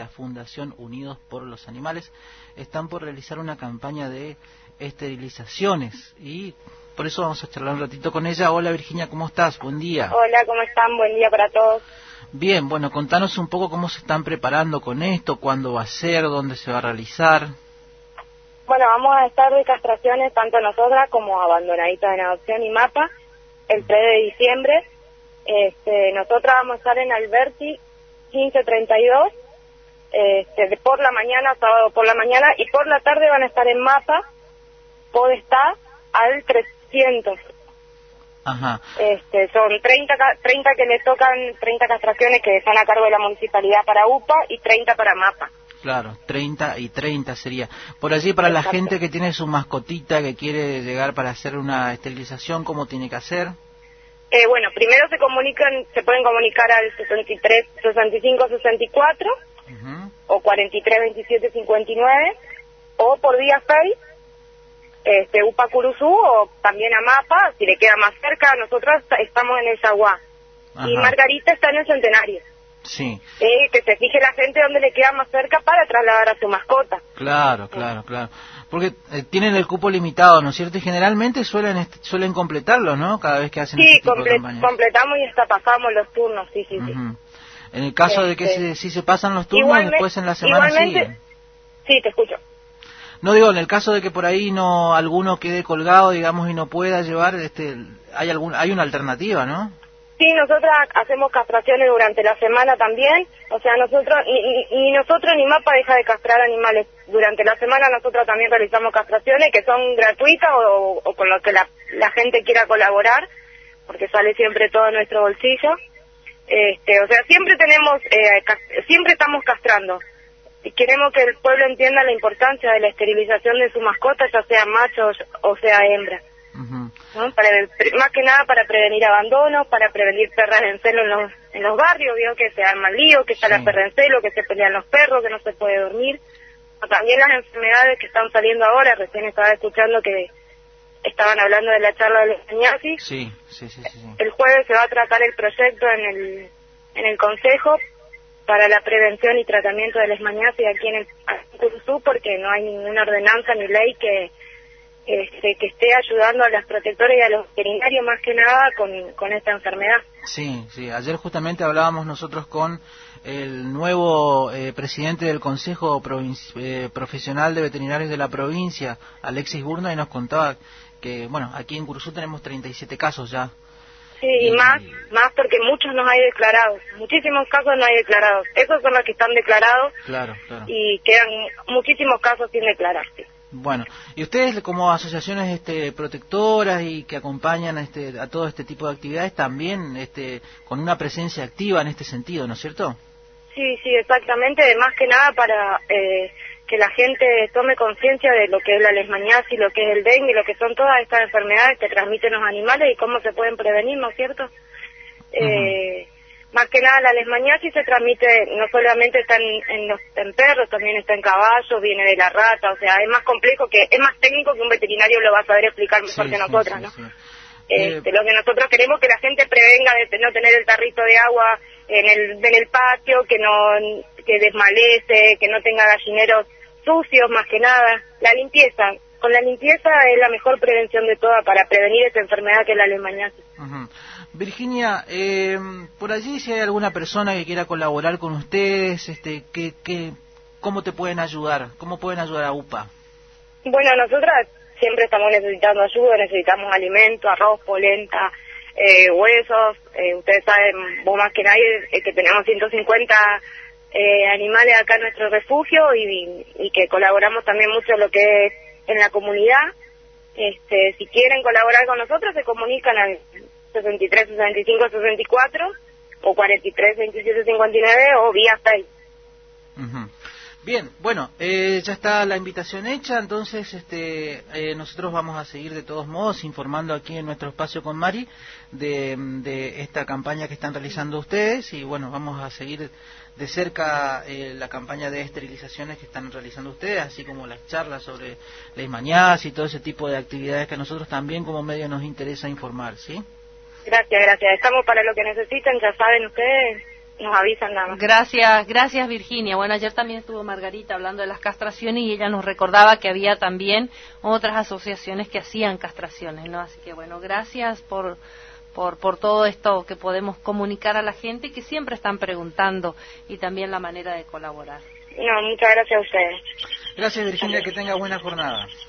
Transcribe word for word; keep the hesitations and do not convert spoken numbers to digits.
la Fundación Unidos por los Animales están por realizar una campaña de esterilizaciones y por eso vamos a charlar un ratito con ella. Hola Virginia, ¿cómo estás? Buen día. Hola, ¿cómo están? Buen día para todos. Bien, bueno, contanos un poco cómo se están preparando con esto, cuándo va a ser, dónde se va a realizar. Bueno, vamos a estar de castraciones tanto nosotras como Abandonaditas en Adopción y MAPA el tres de diciembre. Este, nosotras vamos a estar en Alberti quince treinta y dos este, de por la mañana, sábado por la mañana, y por la tarde van a estar en MAPA, Podestá al trescientos. Ajá. Este, son treinta, treinta que le tocan, treinta castraciones que están a cargo de la municipalidad para U P A y treinta para MAPA. Claro, treinta y treinta sería. Por allí, para Exacto. La gente que tiene su mascotita, que quiere llegar para hacer una esterilización, ¿cómo tiene que hacer? Eh, bueno, primero se comunican, se pueden comunicar al sesenta y tres, sesenta y cinco, sesenta y cuatro uh-huh. o cuarenta y tres, veintisiete, cincuenta y nueve o por vía Face, este, U P A Curuzú o también a MAPA, si le queda más cerca. Nosotros estamos en el Yaguá y Margarita está en el Centenario. Sí. Eh, que se fije la gente donde le queda más cerca para trasladar a su mascota. Claro, claro, claro. Porque eh, tienen el cupo limitado, ¿no es cierto? Y generalmente suelen suelen completarlo, ¿no? Cada vez que hacen sí, este tipo comple- de campañas. completamos y hasta pasamos los turnos, sí, sí, sí. Uh-huh. En el caso este, de que se, si se pasan los turnos, igualmente, después en la semana siguen. Sí, te escucho. No digo, en el caso de que por ahí no alguno quede colgado, digamos, y no pueda llevar, este, hay algún, hay una alternativa, ¿no? Sí, nosotras hacemos castraciones durante la semana también, o sea, nosotros, ni, ni nosotros ni MAPA deja de castrar animales. Durante la semana nosotros también realizamos castraciones que son gratuitas o, o con lo que la, la gente quiera colaborar, porque sale siempre todo en nuestro bolsillo. Este, o sea, siempre tenemos, eh, cast- siempre estamos castrando. Y queremos que el pueblo entienda la importancia de la esterilización de su mascota, ya sea macho o sea hembra. Uh-huh. ¿No? Para, más que nada para prevenir abandonos, para prevenir perras en celo en los, en los barrios, vio que se arma el lío, que está sí. la perra en celo, que se pelean los perros, que no se puede dormir. O también las enfermedades que están saliendo ahora, recién estaba escuchando que estaban hablando de la charla de los leishmaniasis. Sí, sí, sí, sí, sí. El jueves se va a tratar el proyecto en el en el Consejo para la prevención y tratamiento de leishmaniasis aquí en el Curuzú, porque no hay ninguna ordenanza ni ley que Este, que esté ayudando a las protectoras y a los veterinarios más que nada con, con esta enfermedad. Sí, sí, ayer justamente hablábamos nosotros con el nuevo eh, presidente del Consejo Provinci- eh, Profesional de Veterinarios de la provincia, Alexis Burna, y nos contaba que, bueno, aquí en Curuzú tenemos treinta y siete casos ya. Sí, y, y más, más porque muchos no hay declarados, muchísimos casos no hay declarados, esos son los que están declarados. Claro, claro. Y quedan muchísimos casos sin declararse. Bueno, y ustedes como asociaciones este, protectoras y que acompañan este, a todo este tipo de actividades también este, con una presencia activa en este sentido, ¿no es cierto? Sí, sí, exactamente, más que nada para eh, que la gente tome conciencia de lo que es la leishmaniasis, lo que es el dengue, lo que son todas estas enfermedades que transmiten los animales y cómo se pueden prevenir, ¿no es cierto? Uh-huh. Eh, más que nada la leishmaniasis se transmite, no solamente está en, en los en perros, también está en caballos, viene de la rata, o sea, es más complejo, que es más técnico que un veterinario lo va a saber explicar mejor sí, que nosotras, sí, ¿no? Sí, sí. Este, eh, lo que nosotros queremos es que la gente prevenga de no tener el tarrito de agua en el en el patio, que no que desmalece, que no tenga gallineros sucios, más que nada. La limpieza, con la limpieza es la mejor prevención de toda para prevenir esta enfermedad que es la leishmaniasis. Uh-huh. Virginia, eh, por allí si hay alguna persona que quiera colaborar con ustedes, este, que, que, ¿cómo te pueden ayudar? ¿Cómo pueden ayudar a U P A? Bueno, nosotras siempre estamos necesitando ayuda, necesitamos alimento, arroz, polenta, eh, huesos. Eh, ustedes saben, vos más que nadie, eh, que tenemos ciento cincuenta eh, animales acá en nuestro refugio y, y que colaboramos también mucho en lo que es en la comunidad. Este, si quieren colaborar con nosotros, se comunican al sesenta y tres, sesenta y cinco, sesenta y cuatro o cuarenta y tres, veintisiete, cincuenta y nueve o vía seis. Uh-huh. Bien, bueno, eh, ya está la invitación hecha, entonces este, eh, nosotros vamos a seguir de todos modos informando aquí en nuestro espacio con Mari de, de esta campaña que están realizando ustedes y bueno, vamos a seguir de cerca eh, la campaña de esterilizaciones que están realizando ustedes, así como las charlas sobre leishmaniasis y todo ese tipo de actividades que a nosotros también como medio nos interesa informar, ¿sí? Gracias, gracias. Estamos para lo que necesiten, ya saben ustedes, nos avisan nada más. Gracias, gracias Virginia. Bueno, ayer también estuvo Margarita hablando de las castraciones y ella nos recordaba que había también otras asociaciones que hacían castraciones, ¿no? Así que bueno, gracias por por por todo esto que podemos comunicar a la gente que siempre están preguntando y también la manera de colaborar. No, muchas gracias a ustedes. Gracias Virginia, que tenga buena jornada.